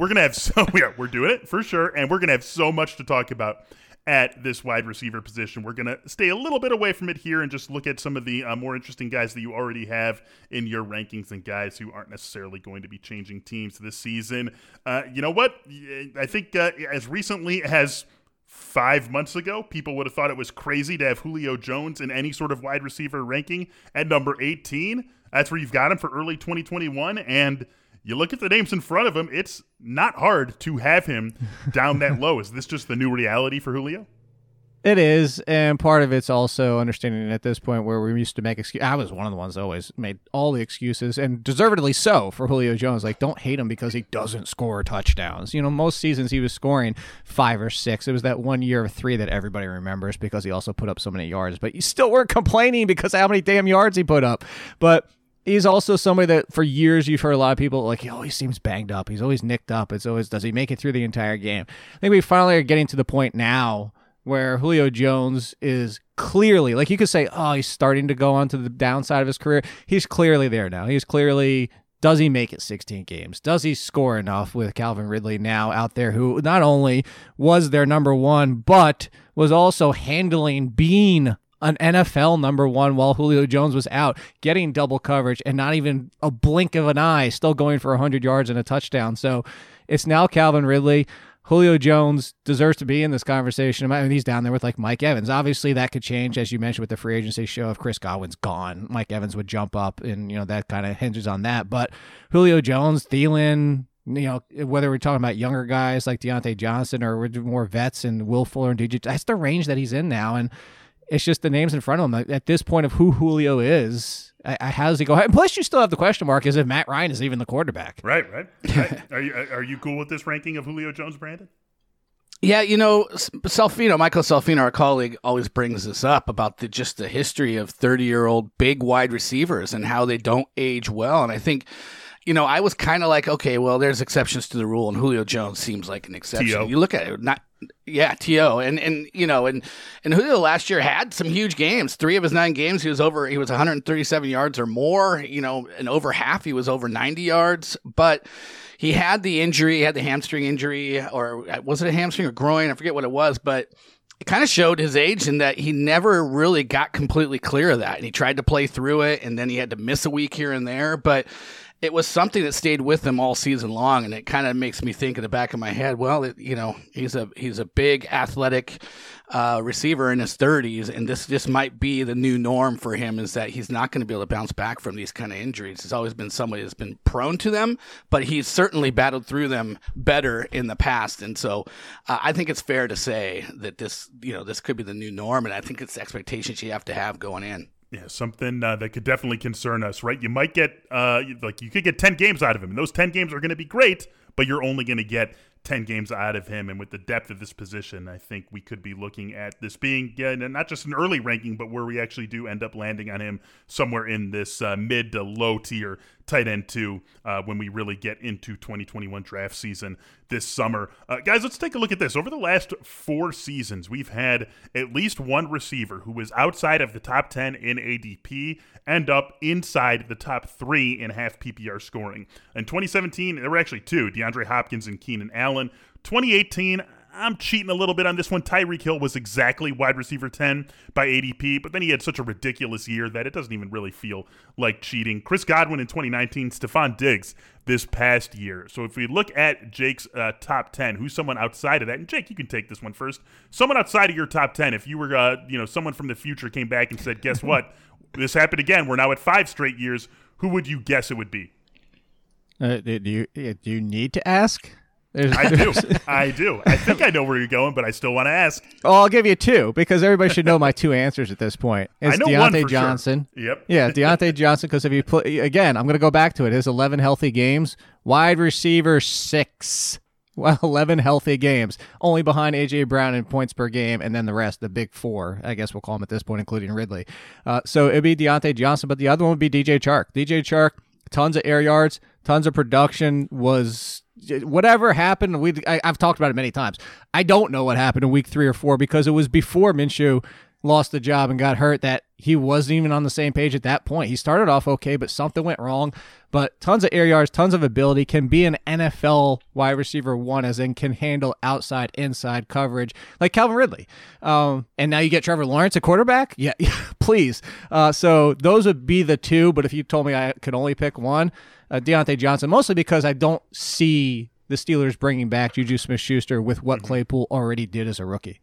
doing it for sure. And we're going to have so much to talk about at this wide receiver position. We're going to stay a little bit away from it here and just look at some of the more interesting guys that you already have in your rankings and guys who aren't necessarily going to be changing teams this season. You know what? I think as recently as 5 months ago, people would have thought it was crazy to have Julio Jones in any sort of wide receiver ranking at number 18. That's where you've got him for early 2021. And you look at the names in front of him, it's not hard to have him down that low. Is this just the new reality for Julio? It is, and part of it's also understanding at this point where we used to make excuses. I was one of the ones that always made all the excuses, and deservedly so, for Julio Jones. Like, don't hate him because he doesn't score touchdowns. You know, most seasons he was scoring 5 or 6. It was that 1 year of 3 that everybody remembers because he also put up so many yards. But you still weren't complaining because of how many damn yards he put up. But he's also somebody that for years you've heard a lot of people like, he always seems banged up. He's always nicked up. It's always, does he make it through the entire game? I think we finally are getting to the point now where Julio Jones is clearly, like you could say, oh, he's starting to go on to the downside of his career. He's clearly there now. He's clearly, does he make it 16 games? Does he score enough with Calvin Ridley now out there, who not only was their number one, but was also handling being an NFL number one while Julio Jones was out, getting double coverage and not even a blink of an eye, still going for 100 yards and a touchdown. So it's now Calvin Ridley. Julio Jones deserves to be in this conversation. I mean, he's down there with like Mike Evans. Obviously, that could change, as you mentioned, with the free agency show. If Chris Godwin's gone, Mike Evans would jump up, and you know that kind of hinges on that. But Julio Jones, Thielen, you know, whether we're talking about younger guys like Deontay Johnson or we're more vets and Will Fuller and DJ, that's the range that he's in now. And it's just the names in front of him. At this point of who Julio is, how does he go? And plus, you still have the question mark: is if Matt Ryan is even the quarterback? Right. Are you cool with this ranking of Julio Jones, Brandon? Yeah, you know, Michael Salfino, our colleague, always brings this up about just the history of 30-year-old big wide receivers and how they don't age well. And I think, you know, I was kind of like, okay, well, there's exceptions to the rule, and Julio Jones seems like an exception. T.O. You look at it, T.O. And you know, and Julio last year had some huge games. 3 of his 9 games, he was 137 yards or more, you know, and over half he was over 90 yards. But he had the injury, he had the hamstring injury, or was it a hamstring or groin? I forget what it was, but it kind of showed his age in that he never really got completely clear of that. And he tried to play through it, and then he had to miss a week here and there. But it was something that stayed with him all season long, and it kind of makes me think in the back of my head, well, you know, he's a big athletic receiver in his 30s, and this just might be the new norm for him, is that he's not going to be able to bounce back from these kind of injuries. He's always been somebody that's been prone to them, but he's certainly battled through them better in the past. And so I think it's fair to say that this could be the new norm, and I think it's the expectations you have to have going in. Yeah, something that could definitely concern us, right? You might get, you could get 10 games out of him, and those 10 games are going to be great, but you're only going to get 10 games out of him. And with the depth of this position, I think we could be looking at this being not just an early ranking, but where we actually do end up landing on him somewhere in this mid to low tier tight end 2 when we really get into 2021 draft season this summer. Guys, let's take a look at this. Over the last 4 seasons, we've had at least one receiver who was outside of the top 10 in ADP end up inside the top 3 in half PPR scoring. In 2017, there were actually 2, DeAndre Hopkins and Keenan Allen. 2018, I'm cheating a little bit on this one. Tyreek Hill was exactly wide receiver 10 by ADP, but then he had such a ridiculous year that it doesn't even really feel like cheating. Chris Godwin in 2019, Stephon Diggs this past year. So if we look at Jake's top 10, who's someone outside of that? And Jake, you can take this one first. Someone outside of your top 10, if you were, someone from the future came back and said, guess what? This happened again. We're now at 5 straight years. Who would you guess it would be? Do you need to ask? I do. I think I know where you're going, but I still want to ask. Oh, I'll give you 2 because everybody should know my 2 answers at this point. It's I know Deontay one for Johnson. Sure. Yep. Yeah, Deontay Johnson, because if you put, again, I'm going to go back to it. His 11 healthy games, wide receiver 6. Well, 11 healthy games, only behind A.J. Brown in points per game, and then the rest, the big 4, I guess we'll call them at this point, including Ridley. So it'd be Deontay Johnson, but the other one would be DJ Chark. DJ Chark, tons of air yards, tons of production, was whatever happened. I've talked about it many times. I don't know what happened in week 3 or 4 because it was before Minshew lost the job and got hurt that he wasn't even on the same page at that point. He started off okay, but something went wrong. But tons of air yards, tons of ability, can be an NFL wide receiver 1, as in can handle outside, inside coverage, like Calvin Ridley. And now you get Trevor Lawrence at quarterback? Yeah, please. So those would be the 2, but if you told me I could only pick one, Deontay Johnson, mostly because I don't see the Steelers bringing back Juju Smith-Schuster with what Claypool already did as a rookie.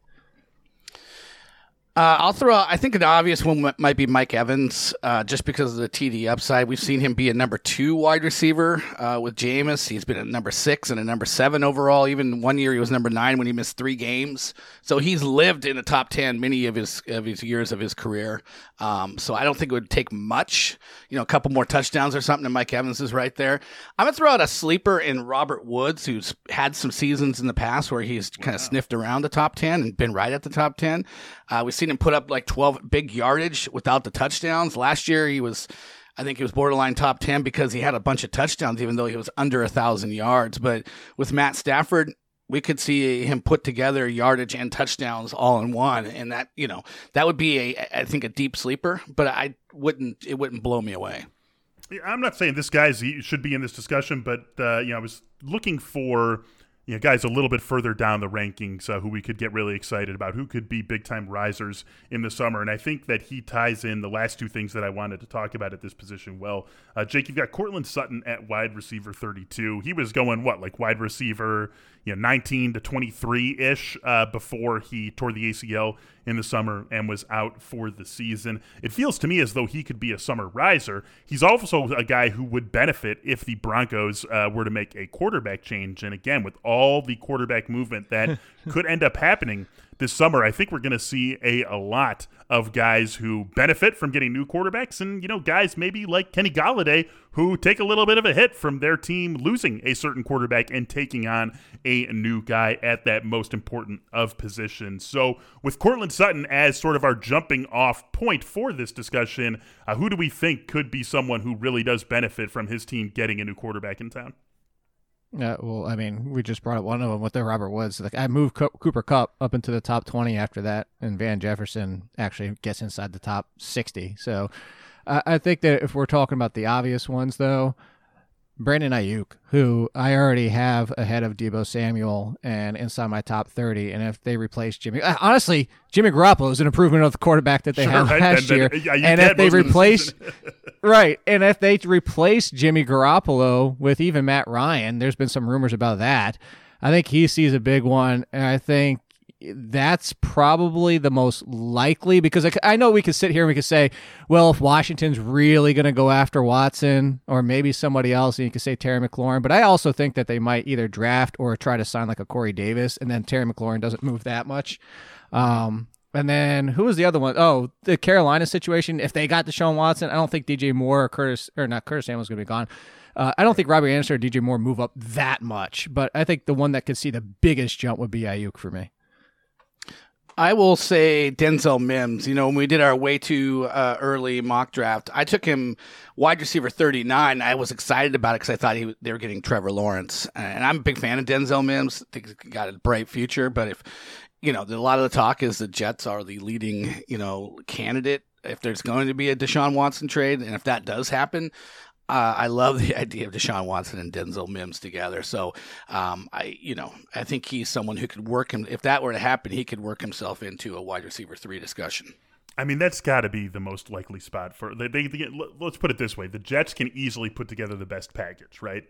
I'll throw out, I think an obvious one might be Mike Evans, just because of the TD upside. We've seen him be a number 2 wide receiver with Jameis. He's been a number 6 and a number 7 overall. Even one year he was number 9 when he missed 3 games. So he's lived in the top 10 many of his years of his career. So I don't think it would take much, a couple more touchdowns or something, and Mike Evans is right there. I'm going to throw out a sleeper in Robert Woods, who's had some seasons in the past where he's kind of sniffed around the top 10 and been right at the top 10. We've seen him put up like 12 big yardage without the touchdowns. Last year, I think he was borderline top 10 because he had a bunch of touchdowns, even though he was under 1,000 yards. But with Matt Stafford, we could see him put together yardage and touchdowns all in one. And that, that would be I think a deep sleeper, but it wouldn't blow me away. I'm not saying this guy should be in this discussion, but, I was looking for guys a little bit further down the rankings who we could get really excited about, who could be big-time risers in the summer. And I think that he ties in the last 2 things that I wanted to talk about at this position well. Jake, you've got Courtland Sutton at wide receiver 32. He was going, wide receiver 19 to 23-ish before he tore the ACL in the summer and was out for the season. It feels to me as though he could be a summer riser. He's also a guy who would benefit if the Broncos were to make a quarterback change. And again, with all the quarterback movement that could end up happening this summer, I think we're going to see a lot of guys who benefit from getting new quarterbacks and, guys maybe like Kenny Golladay who take a little bit of a hit from their team losing a certain quarterback and taking on a new guy at that most important of positions. So with Courtland Sutton as sort of our jumping off point for this discussion, who do we think could be someone who really does benefit from his team getting a new quarterback in town? We just brought up one of them with the Robert Woods. I moved Cooper Kupp up into the top 20 after that, and Van Jefferson actually gets inside the top 60. So I think that if we're talking about the obvious ones, though, Brandon Ayuk, who I already have ahead of Deebo Samuel and inside my top 30, and if they replace Jimmy Garoppolo is an improvement of the quarterback that they had last year. And if they replace and if they replace Jimmy Garoppolo with even Matt Ryan, there's been some rumors about that. I think he sees a big one, and I think that's probably the most likely, because I know we could sit here and we could say, well, if Washington's really going to go after Watson or maybe somebody else, and you could say Terry McLaurin, but I also think that they might either draft or try to sign like a Corey Davis, and then Terry McLaurin doesn't move that much. And then who was the other one? Oh, the Carolina situation. If they got Deshaun Watson, I don't think DJ Moore or Curtis Samuel's going to be gone. I don't think Robbie Anderson or DJ Moore move up that much, but I think the one that could see the biggest jump would be Ayuk for me. I will say Denzel Mims. You know, when we did our way too early mock draft, I took him wide receiver 39. I was excited about it because I thought they were getting Trevor Lawrence. And I'm a big fan of Denzel Mims. I think he's got a bright future. But if, you know, a lot of the talk is the Jets are the leading, you know, candidate if there's going to be a Deshaun Watson trade. And if that does happen, I love the idea of Deshaun Watson and Denzel Mims together. So, I think he's someone who could work him. If that were to happen, he could work himself into a wide receiver 3 discussion. I mean, that's got to be the most likely spot for. Let's put it this way: the Jets can easily put together the best package, right?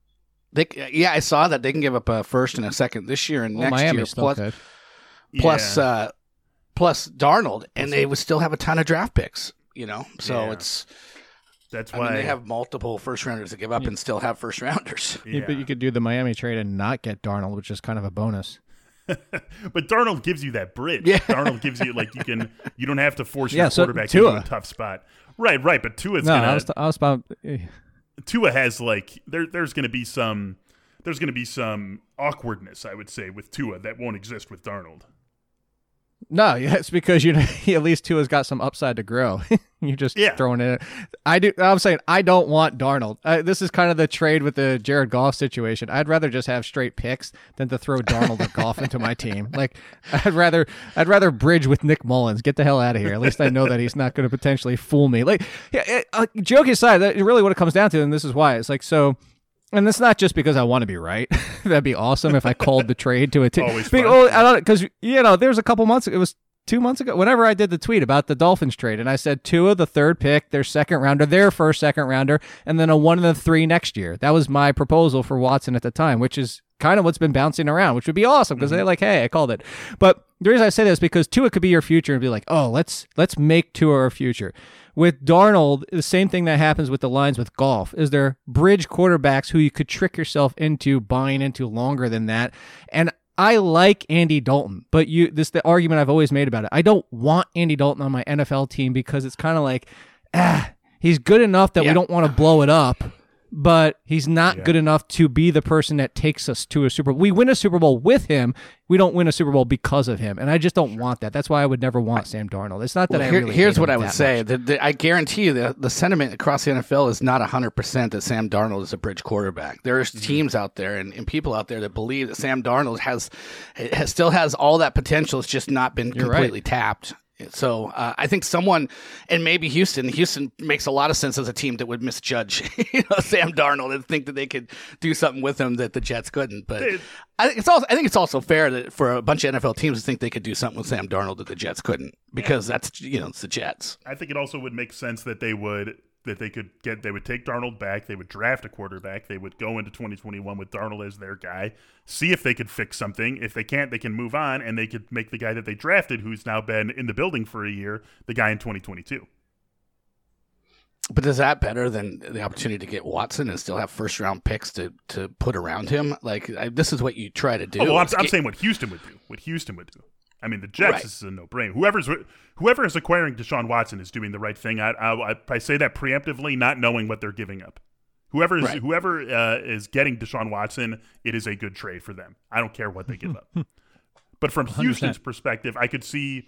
I saw that they can give up a first and a second this year and next Miami year, still could. plus Darnold, and they would still have a ton of draft picks. You know, so it's. That's why they have multiple first rounders to give up and still have first rounders. Yeah, but you could do the Miami trade and not get Darnold, which is kind of a bonus. But Darnold gives you that bridge. Yeah. Darnold gives you you don't have to force your quarterback into a tough spot. Right. But Tua's I was about. Tua has there's going to be some awkwardness, I would say, with Tua that won't exist with Darnold. No, it's because at least Tua's got some upside to grow. You're just throwing it. I'm saying I don't want Darnold. This is kind of the trade with the Jared Goff situation. I'd rather just have straight picks than to throw Darnold or Goff into my team. Like I'd rather bridge with Nick Mullins. Get the hell out of here. At least I know that he's not going to potentially fool me. Like, joke aside, that really what it comes down to, and this is why it's like so. And it's not just because I want to be right. That'd be awesome if I called the trade to a team. Always fun. Because, there's a couple months, it was 2 months ago, whenever I did the tweet about the Dolphins trade, and I said Tua, the third pick, their second rounder, their first second rounder, and then a 1 and 3 next year. That was my proposal for Watson at the time, which is kind of what's been bouncing around, which would be awesome because they're like, hey, I called it. But the reason I say that is because Tua could be your future and be like, oh, let's make Tua our future. With Darnold, the same thing that happens with the lines with Goff is they're bridge quarterbacks who you could trick yourself into buying into longer than that. And I like Andy Dalton, but this is the argument I've always made about it. I don't want Andy Dalton on my NFL team because it's kind of like, he's good enough that we don't want to blow it up, but he's not good enough to be the person that takes us to a Super Bowl. We win a Super Bowl with him. We don't win a Super Bowl because of him, and I just don't want that. That's why I would never want Sam Darnold. It's not that here's what I would say. I guarantee you the sentiment across the NFL is not 100% that Sam Darnold is a bridge quarterback. There's teams out there and people out there that believe that Sam Darnold still has all that potential. It's just not been completely tapped. So I think someone, and maybe Houston makes a lot of sense as a team that would misjudge Sam Darnold and think that they could do something with him that the Jets couldn't. But I think it's also fair that for a bunch of NFL teams to think they could do something with Sam Darnold that the Jets couldn't because that's it's the Jets. I think it also would make sense that they would take Darnold back, they would draft a quarterback, they would go into 2021 with Darnold as their guy, see if they could fix something. If they can't, they can move on, and they could make the guy that they drafted, who's now been in the building for a year, the guy in 2022. But is that better than the opportunity to get Watson and still have first-round picks to put around him? Like, this is what you try to do. Oh, well, I'm saying what Houston would do. I mean, the Jets, This is a no-brainer. Whoever is acquiring Deshaun Watson is doing the right thing. I say that preemptively, not knowing what they're giving up. Whoever is getting Deshaun Watson, it is a good trade for them. I don't care what they give up. But from 100%. Houston's perspective, I could see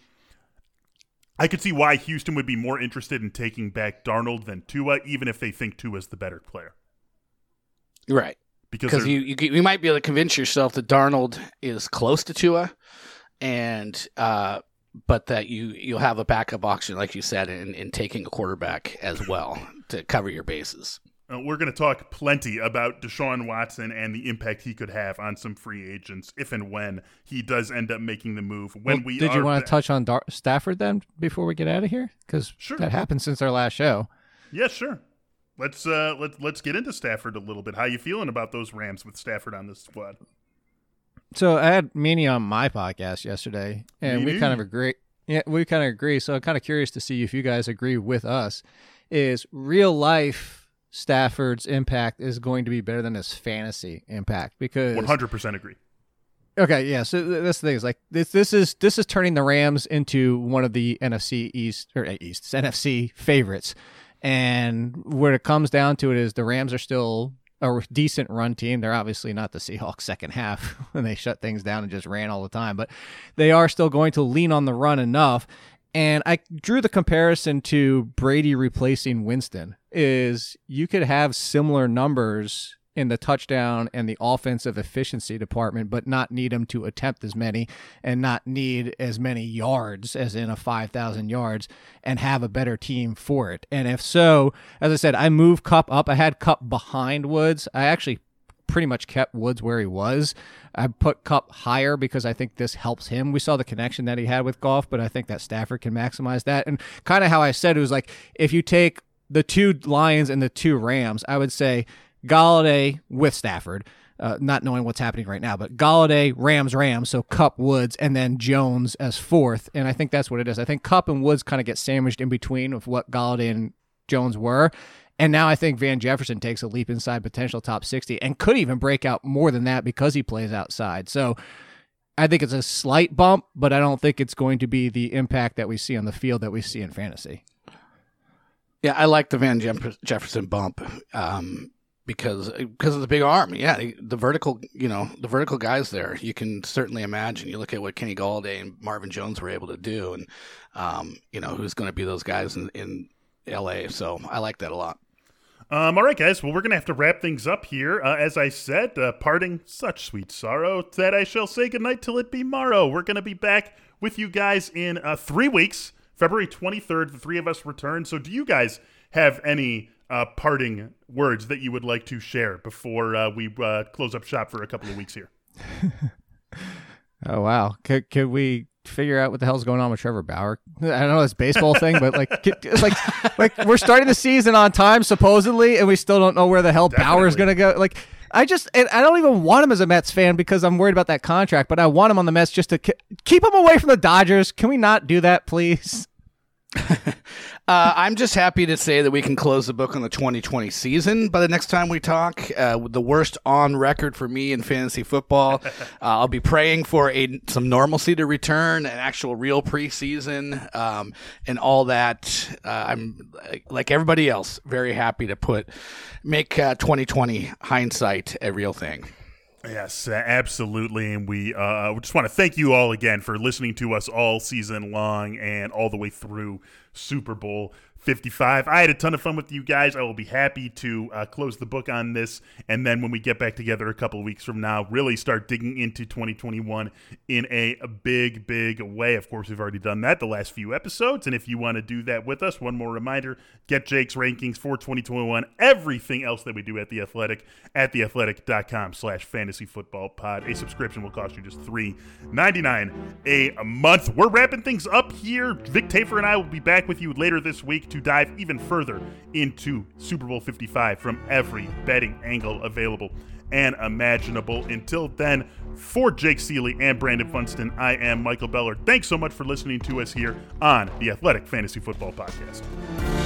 why Houston would be more interested in taking back Darnold than Tua, even if they think Tua is the better player. Right. Because you might be able to convince yourself that Darnold is close to Tua, and but that you'll have a backup option, like you said, in taking a quarterback as well to cover your bases. We're going to talk plenty about Deshaun Watson and the impact he could have on some free agents if and when he does end up making the move. Did you want to touch on Stafford then before we get out of here? Because that happened since our last show. Yeah, sure. Let's get into Stafford a little bit. How you feeling about those Rams with Stafford on this squad? So I had Meany on my podcast yesterday, and we kind of agree. Yeah, we kind of agree. So I'm kind of curious to see if you guys agree with us. Is real life Stafford's impact is going to be better than his fantasy impact? Because 100% agree. Okay, yeah. So that's the thing. Is like this is turning the Rams into one of the NFC favorites, and where it comes down to it is the Rams are still a decent run team. They're obviously not the Seahawks second half when they shut things down and just ran all the time, but they are still going to lean on the run enough. And I drew the comparison to Brady replacing Winston. Is you could have similar numbers in the touchdown and the offensive efficiency department, but not need him to attempt as many and not need as many yards as in a 5,000 yards and have a better team for it. And if so, as I said, I moved Kupp up. I had Kupp behind Woods. I actually pretty much kept Woods where he was. I put Kupp higher because I think this helps him. We saw the connection that he had with Goff, but I think that Stafford can maximize that. And kind of how I said, it was like, if you take the 2 Lions and the 2 Rams, I would say Golladay with Stafford, not knowing what's happening right now, but Golladay, Rams, so Kupp, Woods, and then Jones as 4th. And I think that's what it is. I think Kupp and Woods kind of get sandwiched in between of what Golladay and Jones were. And now I think Van Jefferson takes a leap inside potential top 60 and could even break out more than that because he plays outside. So I think it's a slight bump, but I don't think it's going to be the impact that we see on the field that we see in fantasy. Yeah, I like the Van Jefferson bump. Because of the big arm. Yeah, the vertical guys there, you can certainly imagine. You look at what Kenny Golladay and Marvin Jones were able to do, and who's going to be those guys in LA. So I like that a lot. All right, guys. Well, we're going to have to wrap things up here. As I said, parting such sweet sorrow that I shall say goodnight till it be morrow. We're going to be back with you guys in 3 weeks. February 23rd, the 3 of us return. So do you guys have any parting words that you would like to share before we close up shop for a couple of weeks here? Oh, wow. Could we figure out what the hell's going on with Trevor Bauer? I don't know this baseball thing, but like we're starting the season on time supposedly, and we still don't know where the hell Bauer's going to go. Like, I don't even want him as a Mets fan because I'm worried about that contract, but I want him on the Mets just to keep him away from the Dodgers. Can we not do that, please? I'm just happy to say that we can close the book on the 2020 season by the next time we talk. The worst on record for me in fantasy football. I'll be praying for some normalcy to return, an actual real preseason, and all that. I'm like everybody else, very happy to make 2020 hindsight a real thing. Yes, absolutely. And we just want to thank you all again for listening to us all season long and all the way through Super Bowl 55. I had a ton of fun with you guys. I will be happy to close the book on this. And then when we get back together a couple of weeks from now, really start digging into 2021 in a big, big way. Of course, we've already done that the last few episodes. And if you want to do that with us, one more reminder, get Jake's rankings for 2021, everything else that we do at The Athletic, at theathletic.com/fantasyfootballpod. A subscription will cost you just $3.99 a month. We're wrapping things up here. Vic Tafur and I will be back with you later this week to dive even further into Super Bowl 55 from every betting angle available and imaginable. Until then, for Jake Seeley and Brandon Funston, I am Michael Beller. Thanks so much for listening to us here on the Athletic Fantasy Football Podcast.